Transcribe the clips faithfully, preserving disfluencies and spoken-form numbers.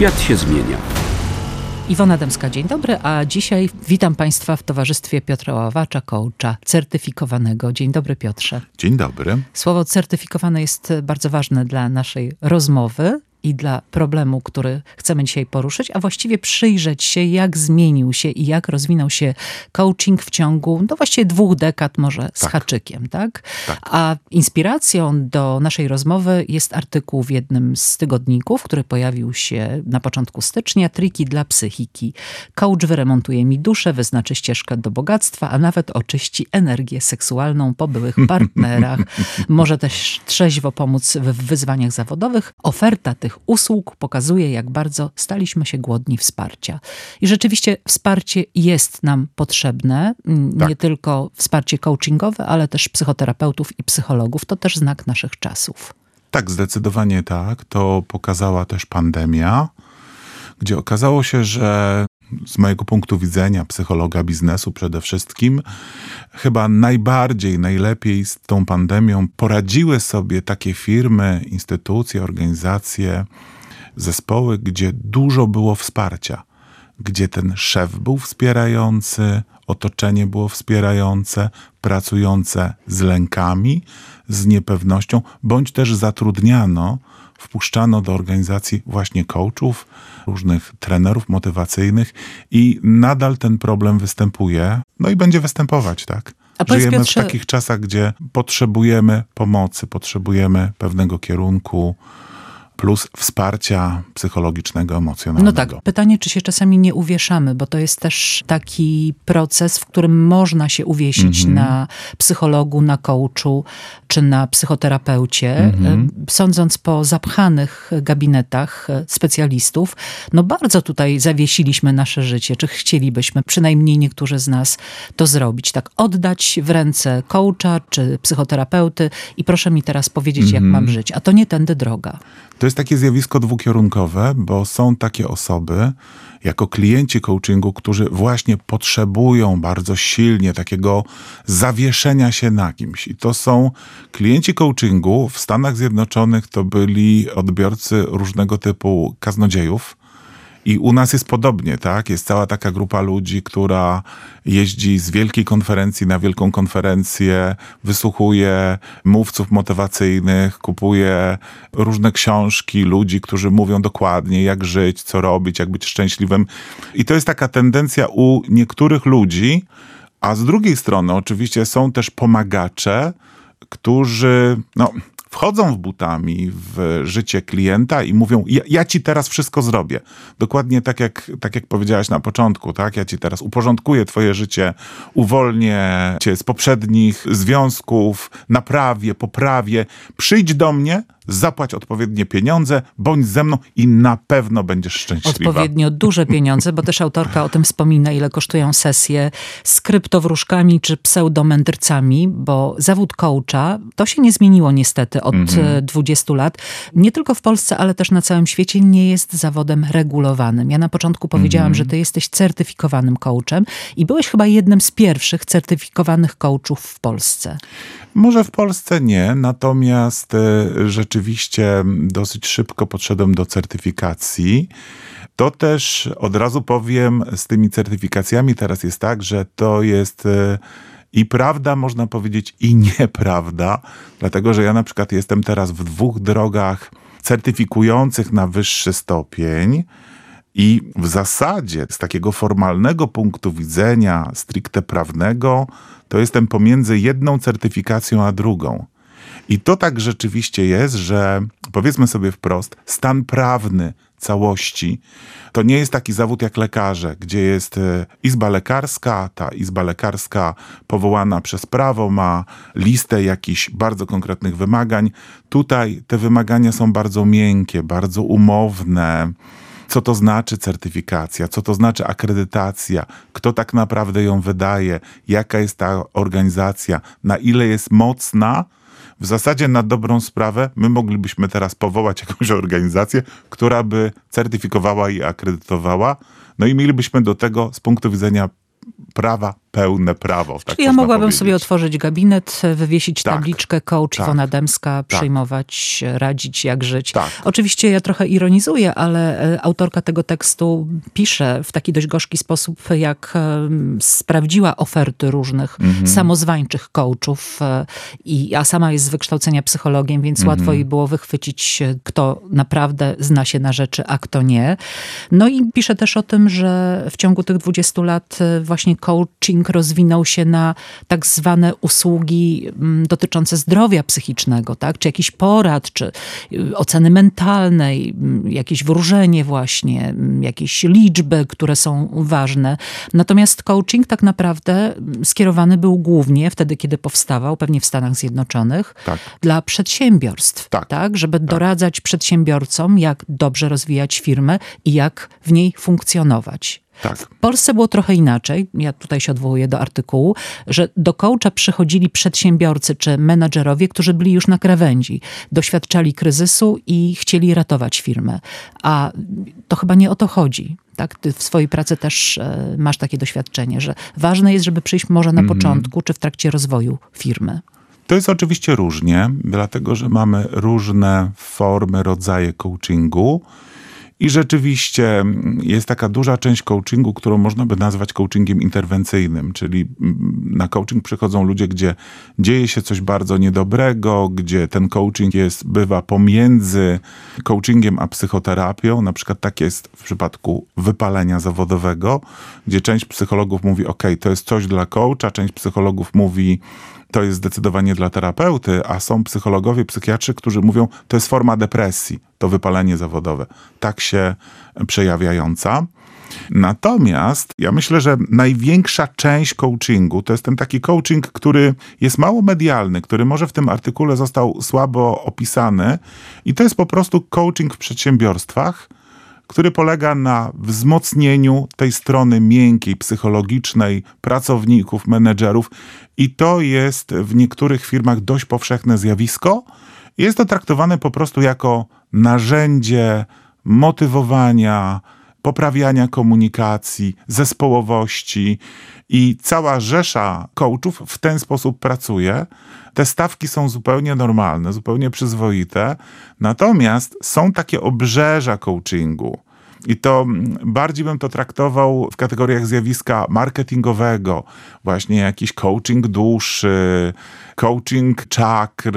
Świat się zmienia. Iwona Dębska, dzień dobry, a dzisiaj witam Państwa w towarzystwie Piotra Ławacza, coacha certyfikowanego. Dzień dobry, Piotrze. Dzień dobry. Słowo certyfikowany jest bardzo ważne dla naszej rozmowy i dla problemu, który chcemy dzisiaj poruszyć, a właściwie przyjrzeć się, jak zmienił się i jak rozwinął się coaching w ciągu, no właściwie dwóch dekad, może z Tak. haczykiem, tak? Tak. A inspiracją do naszej rozmowy jest artykuł w jednym z tygodników, który pojawił się na początku stycznia. Triki dla psychiki. Coach wyremontuje mi duszę, wyznaczy ścieżkę do bogactwa, a nawet oczyści energię seksualną po byłych partnerach. Może też trzeźwo pomóc w wyzwaniach zawodowych. Oferta tych usług pokazuje, jak bardzo staliśmy się głodni wsparcia. I rzeczywiście wsparcie jest nam potrzebne. Tak. Nie tylko wsparcie coachingowe, ale też psychoterapeutów i psychologów. To też znak naszych czasów. Tak, zdecydowanie tak. To pokazała też pandemia, gdzie okazało się, że z mojego punktu widzenia, psychologa biznesu przede wszystkim, chyba najbardziej, najlepiej z tą pandemią poradziły sobie takie firmy, instytucje, organizacje, zespoły, gdzie dużo było wsparcia, gdzie ten szef był wspierający, otoczenie było wspierające, pracujące z lękami, z niepewnością, bądź też zatrudniano, wpuszczano do organizacji właśnie coachów, różnych trenerów motywacyjnych i nadal ten problem występuje, no i będzie występować, tak? A powiedz, Żyjemy Piotrze, w takich czasach, gdzie potrzebujemy pomocy, potrzebujemy pewnego kierunku, plus wsparcia psychologicznego, emocjonalnego. No tak, pytanie, czy się czasami nie uwieszamy, bo to jest też taki proces, w którym można się uwiesić Mhm. na psychologu, na coachu, czy na psychoterapeucie. Mhm. Sądząc po zapchanych gabinetach specjalistów, no bardzo tutaj zawiesiliśmy nasze życie. Czy chcielibyśmy, przynajmniej niektórzy z nas, to zrobić? Tak, oddać w ręce coacha, czy psychoterapeuty i proszę mi teraz powiedzieć, jak Mhm. mam żyć. A to nie tędy droga. To jest takie zjawisko dwukierunkowe, bo są takie osoby, jako klienci coachingu, którzy właśnie potrzebują bardzo silnie takiego zawieszenia się na kimś. I to są klienci coachingu. W Stanach Zjednoczonych to byli odbiorcy różnego typu kaznodziejów. I u nas jest podobnie, tak? Jest cała taka grupa ludzi, która jeździ z wielkiej konferencji na wielką konferencję, wysłuchuje mówców motywacyjnych, kupuje różne książki ludzi, którzy mówią dokładnie, jak żyć, co robić, jak być szczęśliwym. I to jest taka tendencja u niektórych ludzi, a z drugiej strony oczywiście są też pomagacze, którzy, no... wchodzą w butami w życie klienta i mówią, ja, ja ci teraz wszystko zrobię. Dokładnie tak jak, tak jak powiedziałaś na początku, tak? Ja ci teraz uporządkuję twoje życie, uwolnię cię z poprzednich związków, naprawię, poprawię. Przyjdź do mnie, zapłać odpowiednie pieniądze, bądź ze mną i na pewno będziesz szczęśliwa. Odpowiednio duże pieniądze, bo też autorka o tym wspomina, ile kosztują sesje z kryptowróżkami czy pseudomędrcami, bo zawód coacha, to się nie zmieniło niestety od Mhm. dwudziestu lat. Nie tylko w Polsce, ale też na całym świecie nie jest zawodem regulowanym. Ja na początku powiedziałam, Mhm. że ty jesteś certyfikowanym coachem i byłeś chyba jednym z pierwszych certyfikowanych coachów w Polsce. Może w Polsce nie, natomiast e, rzeczywiście dosyć szybko podszedłem do certyfikacji. To też od razu powiem, z tymi certyfikacjami teraz jest tak, że to jest e, i prawda, można powiedzieć, i nieprawda, dlatego że ja na przykład jestem teraz w dwóch drogach certyfikujących na wyższy stopień. I w zasadzie z takiego formalnego punktu widzenia, stricte prawnego, to jestem pomiędzy jedną certyfikacją a drugą. I to tak rzeczywiście jest, że powiedzmy sobie wprost, stan prawny całości to nie jest taki zawód jak lekarze, gdzie jest izba lekarska, ta izba lekarska powołana przez prawo ma listę jakichś bardzo konkretnych wymagań. Tutaj te wymagania są bardzo miękkie, bardzo umowne. Co to znaczy certyfikacja, co to znaczy akredytacja, kto tak naprawdę ją wydaje, jaka jest ta organizacja, na ile jest mocna. W zasadzie na dobrą sprawę my moglibyśmy teraz powołać jakąś organizację, która by certyfikowała i akredytowała, no i mielibyśmy do tego z punktu widzenia prawa pełne prawo. Tak Czyli ja można mogłabym powiedzieć. sobie otworzyć gabinet, wywiesić Tak, tabliczkę coach tak, Iwona Dębska, tak. przyjmować, radzić, jak żyć. Tak. Oczywiście ja trochę ironizuję, ale autorka tego tekstu pisze w taki dość gorzki sposób, jak sprawdziła oferty różnych Mhm. samozwańczych coachów, i, a sama jest z wykształcenia psychologiem, więc Mhm. łatwo jej było wychwycić, kto naprawdę zna się na rzeczy, a kto nie. No i pisze też o tym, że w ciągu tych dwudziestu lat właśnie coaching rozwinął się na tak zwane usługi dotyczące zdrowia psychicznego, tak? Czy jakiś porad, czy oceny mentalnej, jakieś wróżenie właśnie, jakieś liczby, które są ważne. Natomiast coaching tak naprawdę skierowany był głównie wtedy, kiedy powstawał, pewnie w Stanach Zjednoczonych, Tak. dla przedsiębiorstw, Tak. tak? Żeby doradzać przedsiębiorcom, jak dobrze rozwijać firmę i jak w niej funkcjonować. Tak. W Polsce było trochę inaczej, ja tutaj się odwołuję do artykułu, że do coacha przychodzili przedsiębiorcy czy menadżerowie, którzy byli już na krawędzi, doświadczali kryzysu i chcieli ratować firmę. A to chyba nie o to chodzi. Tak? Ty w swojej pracy też e, masz takie doświadczenie, że ważne jest, żeby przyjść może na początku czy w trakcie rozwoju firmy. To jest oczywiście różnie, dlatego że mamy różne formy, rodzaje coachingu. I rzeczywiście jest taka duża część coachingu, którą można by nazwać coachingiem interwencyjnym, czyli na coaching przychodzą ludzie, gdzie dzieje się coś bardzo niedobrego, gdzie ten coaching jest, bywa pomiędzy coachingiem a psychoterapią. Na przykład tak jest w przypadku wypalenia zawodowego, gdzie część psychologów mówi, ok, to jest coś dla coacha, część psychologów mówi, to jest zdecydowanie dla terapeuty, a są psychologowie, psychiatrzy, którzy mówią, to jest forma depresji, to wypalenie zawodowe, tak się przejawiająca. Natomiast ja myślę, że największa część coachingu to jest ten taki coaching, który jest mało medialny, który może w tym artykule został słabo opisany i to jest po prostu coaching w przedsiębiorstwach, który polega na wzmocnieniu tej strony miękkiej, psychologicznej pracowników, menedżerów i to jest w niektórych firmach dość powszechne zjawisko. Jest to traktowane po prostu jako narzędzie motywowania, poprawiania komunikacji, zespołowości i cała rzesza coachów w ten sposób pracuje. Te stawki są zupełnie normalne, zupełnie przyzwoite, natomiast są takie obrzeża coachingu. I to bardziej bym to traktował w kategoriach zjawiska marketingowego, właśnie jakiś coaching duszy, coaching czakr,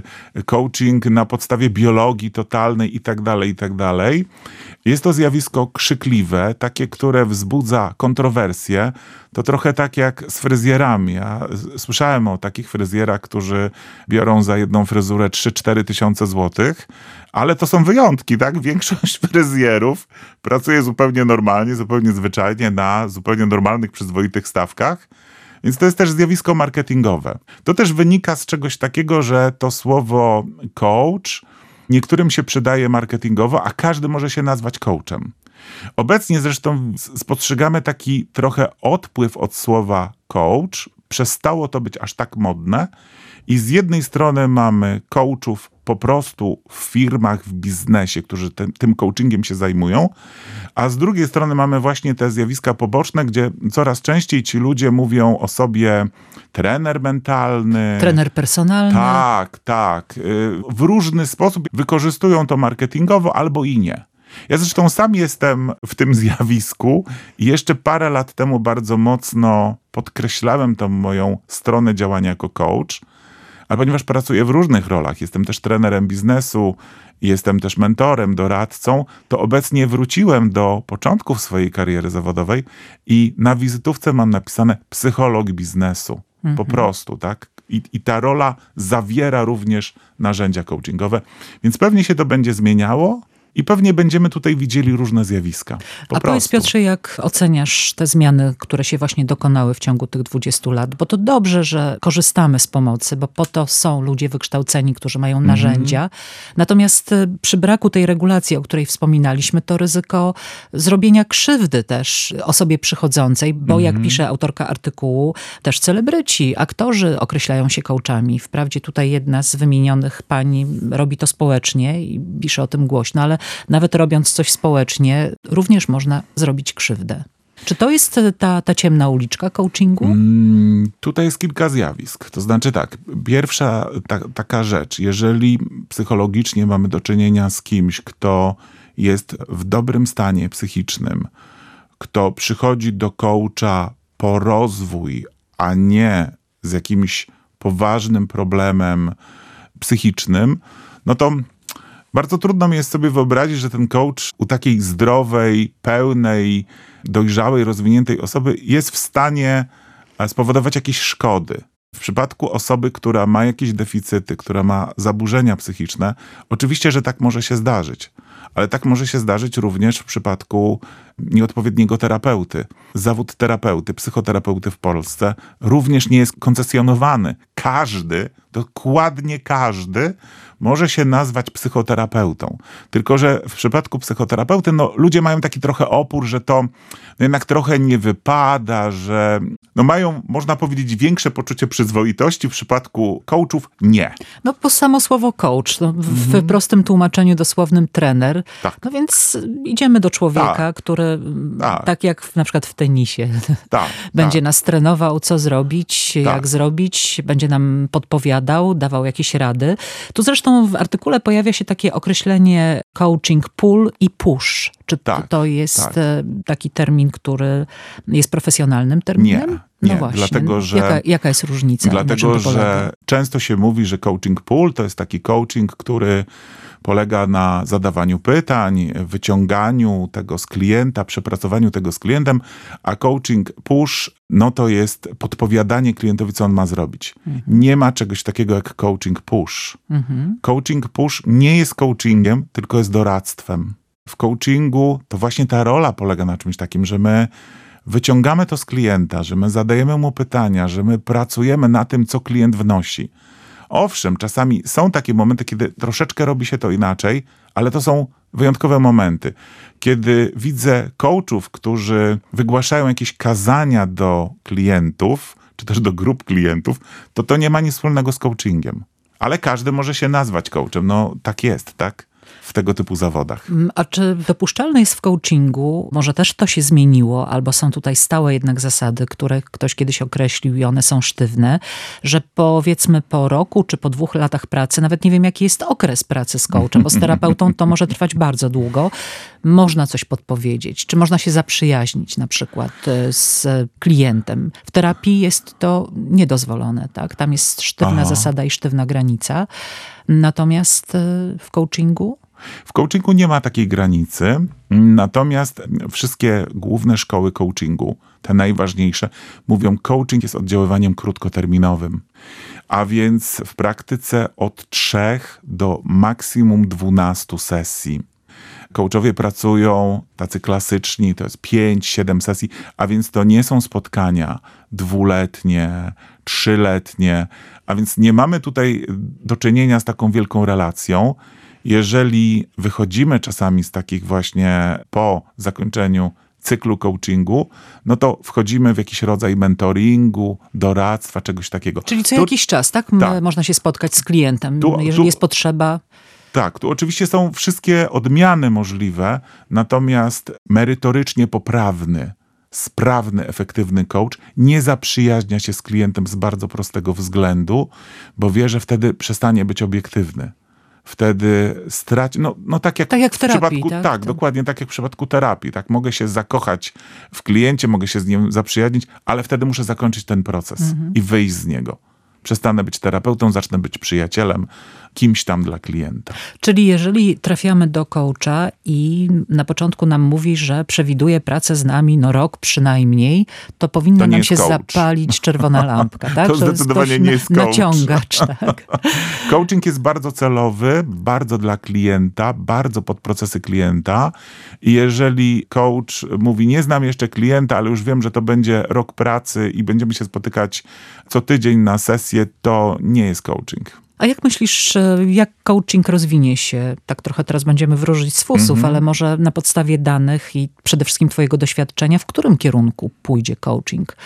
coaching na podstawie biologii totalnej i tak dalej, i tak dalej. Jest to zjawisko krzykliwe, takie, które wzbudza kontrowersje. To trochę tak jak z fryzjerami. Ja słyszałem o takich fryzjerach, którzy biorą za jedną fryzurę trzy cztery tysiące złotych, ale to są wyjątki, tak? Większość fryzjerów pracuje zupełnie normalnie, zupełnie zwyczajnie na zupełnie normalnych, przyzwoitych stawkach. Więc to jest też zjawisko marketingowe. To też wynika z czegoś takiego, że to słowo coach niektórym się przydaje marketingowo, a każdy może się nazwać coachem. Obecnie zresztą spostrzegamy taki trochę odpływ od słowa coach. Przestało to być aż tak modne i z jednej strony mamy coachów po prostu w firmach, w biznesie, którzy tym, tym coachingiem się zajmują, a z drugiej strony mamy właśnie te zjawiska poboczne, gdzie coraz częściej ci ludzie mówią o sobie trener mentalny. Trener personalny. Tak, tak. W różny sposób wykorzystują to marketingowo albo i nie. Ja zresztą sam jestem w tym zjawisku i jeszcze parę lat temu bardzo mocno podkreślałem tą moją stronę działania jako coach, ale ponieważ pracuję w różnych rolach, jestem też trenerem biznesu, jestem też mentorem, doradcą, to obecnie wróciłem do początków swojej kariery zawodowej i na wizytówce mam napisane psycholog biznesu. Mhm. Po prostu, tak? I, I ta rola zawiera również narzędzia coachingowe, więc pewnie się to będzie zmieniało. I pewnie będziemy tutaj widzieli różne zjawiska. Po A powiedz, Piotrze, jak oceniasz te zmiany, które się właśnie dokonały w ciągu tych dwudziestu lat? Bo to dobrze, że korzystamy z pomocy, bo po to są ludzie wykształceni, którzy mają narzędzia. Mm. Natomiast przy braku tej regulacji, o której wspominaliśmy, to ryzyko zrobienia krzywdy też osobie przychodzącej, bo mm. jak pisze autorka artykułu, też celebryci, aktorzy określają się coachami. Wprawdzie tutaj jedna z wymienionych pań robi to społecznie i pisze o tym głośno, ale nawet robiąc coś społecznie, również można zrobić krzywdę. Czy to jest ta, ta ciemna uliczka coachingu? Mm, tutaj jest kilka zjawisk. To znaczy tak, pierwsza ta, taka rzecz, jeżeli psychologicznie mamy do czynienia z kimś, kto jest w dobrym stanie psychicznym, kto przychodzi do coacha po rozwój, a nie z jakimś poważnym problemem psychicznym, no to bardzo trudno mi jest sobie wyobrazić, że ten coach u takiej zdrowej, pełnej, dojrzałej, rozwiniętej osoby jest w stanie spowodować jakieś szkody. W przypadku osoby, która ma jakieś deficyty, która ma zaburzenia psychiczne, oczywiście, że tak może się zdarzyć. Ale tak może się zdarzyć również w przypadku nieodpowiedniego terapeuty. Zawód terapeuty, psychoterapeuty w Polsce również nie jest koncesjonowany. Każdy, dokładnie każdy, może się nazwać psychoterapeutą. Tylko że w przypadku psychoterapeuty no, ludzie mają taki trochę opór, że to no, jednak trochę nie wypada, że no, mają, można powiedzieć, większe poczucie przyzwoitości. W przypadku coachów nie. No bo samo słowo coach, no, w Mhm. prostym tłumaczeniu dosłownym trener. Tak. No więc idziemy do człowieka, Tak. który Tak. tak jak w, na przykład w tenisie Tak, będzie tak. nas trenował, co zrobić, jak zrobić, będzie nam podpowiadał, dawał jakieś rady. Tu zresztą w artykule pojawia się takie określenie coaching pull i push. Czy Tak, to jest tak. taki termin, który jest profesjonalnym terminem? Nie, No nie, właśnie. dlatego, że- Jaka, jaka jest różnica? Na czym Dlatego, to polega? że często się mówi, że coaching pull to jest taki coaching, który polega na zadawaniu pytań, wyciąganiu tego z klienta, przepracowaniu tego z klientem, a coaching push, no to jest podpowiadanie klientowi, co on ma zrobić. Mhm. Nie ma czegoś takiego jak coaching push. Mhm. Coaching push nie jest coachingiem, tylko jest doradztwem. W coachingu to właśnie ta rola polega na czymś takim, że my wyciągamy to z klienta, że my zadajemy mu pytania, że my pracujemy na tym, co klient wnosi. Owszem, czasami są takie momenty, kiedy troszeczkę robi się to inaczej, ale to są wyjątkowe momenty. Kiedy widzę coachów, którzy wygłaszają jakieś kazania do klientów, czy też do grup klientów, to to nie ma nic wspólnego z coachingiem. Ale każdy może się nazwać coachem. No tak jest, tak? W tego typu zawodach. A czy dopuszczalne jest w coachingu, może też to się zmieniło, albo są tutaj stałe jednak zasady, które ktoś kiedyś określił i one są sztywne, że powiedzmy po roku czy po dwóch latach pracy, nawet nie wiem jaki jest okres pracy z coachem, bo z terapeutą to może trwać bardzo długo, można coś podpowiedzieć, czy można się zaprzyjaźnić na przykład z klientem. W terapii jest to niedozwolone, tak? Tam jest sztywna Aha. zasada i sztywna granica. Natomiast w coachingu? W coachingu nie ma takiej granicy, natomiast wszystkie główne szkoły coachingu, te najważniejsze, mówią, coaching jest oddziaływaniem krótkoterminowym. A więc w praktyce od trzech do maksimum dwunastu sesji. Coachowie pracują tacy klasyczni, to jest pięć, siedem sesji, a więc to nie są spotkania dwuletnie, trzyletnie, a więc nie mamy tutaj do czynienia z taką wielką relacją. Jeżeli wychodzimy czasami z takich właśnie po zakończeniu cyklu coachingu, no to wchodzimy w jakiś rodzaj mentoringu, doradztwa, czegoś takiego. Czyli co Tu- jakiś czas, tak? M- tak. Można się spotkać z klientem, Tu- jeżeli tu- jest potrzeba. Tak, tu oczywiście są wszystkie odmiany możliwe, natomiast merytorycznie poprawny, sprawny, efektywny coach nie zaprzyjaźnia się z klientem z bardzo prostego względu, bo wie, że wtedy przestanie być obiektywny. Wtedy straci, no, no tak jak, Tak jak w terapii, przypadku, tak? tak, To- dokładnie tak jak w przypadku terapii, tak, mogę się zakochać w kliencie, mogę się z nim zaprzyjaźnić, ale wtedy muszę zakończyć ten proces Mhm. i wyjść z niego. Przestanę być terapeutą, zacznę być przyjacielem, kimś tam dla klienta. Czyli jeżeli trafiamy do coacha i na początku nam mówi, że przewiduje pracę z nami no rok przynajmniej, to powinna To nie nam jest się coach. zapalić czerwona lampka. Tak? To zdecydowanie dość nie jest na- coach. naciągacz. Tak? Coaching jest bardzo celowy, bardzo dla klienta, bardzo pod procesy klienta i jeżeli coach mówi, nie znam jeszcze klienta, ale już wiem, że to będzie rok pracy i będziemy się spotykać co tydzień na sesję, to nie jest coaching. A jak myślisz, jak coaching rozwinie się? Tak trochę teraz będziemy wróżyć z fusów, Mhm. ale może na podstawie danych i przede wszystkim twojego doświadczenia, w którym kierunku pójdzie coaching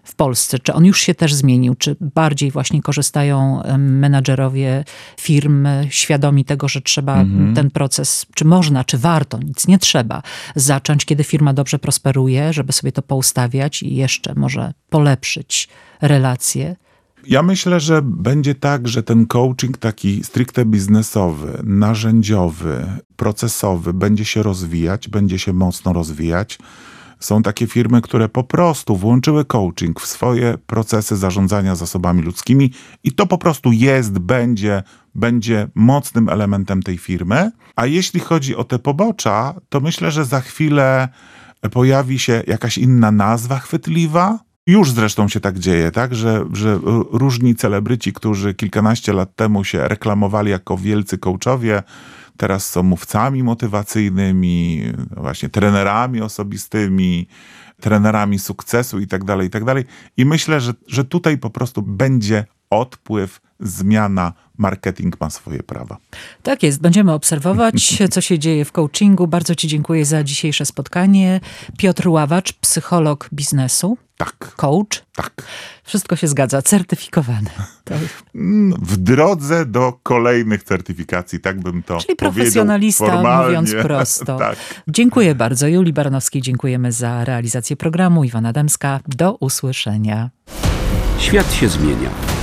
w Polsce? Czy on już się też zmienił? Czy bardziej właśnie korzystają menadżerowie firm świadomi tego, że trzeba mhm. ten proces, czy można, czy warto, nic nie trzeba zacząć, kiedy firma dobrze prosperuje, żeby sobie to poustawiać i jeszcze może polepszyć relacje? Ja myślę, że będzie tak, że ten coaching taki stricte biznesowy, narzędziowy, procesowy będzie się rozwijać, będzie się mocno rozwijać. Są takie firmy, które po prostu włączyły coaching w swoje procesy zarządzania zasobami ludzkimi i to po prostu jest, będzie, będzie mocnym elementem tej firmy. A jeśli chodzi o te pobocza, to myślę, że za chwilę pojawi się jakaś inna nazwa chwytliwa. Już zresztą się tak dzieje, tak? Że, że różni celebryci, którzy kilkanaście lat temu się reklamowali jako wielcy coachowie, teraz są mówcami motywacyjnymi, właśnie trenerami osobistymi, trenerami sukcesu i tak dalej, i tak dalej. I myślę, że, że tutaj po prostu będzie odpływ, zmiana, marketing ma swoje prawa. Tak jest, będziemy obserwować, co się dzieje w coachingu. Bardzo ci dziękuję za dzisiejsze spotkanie. Piotr Ławacz, psycholog biznesu. Tak. Coach. Tak. Wszystko się zgadza, certyfikowany. To... W drodze do kolejnych certyfikacji, tak bym to Czyli profesjonalista, formalnie. Mówiąc prosto. Tak. Dziękuję bardzo. Julii Baranowskiej dziękujemy za realizację programu. Iwona Dębska. Do usłyszenia. Świat się zmienia.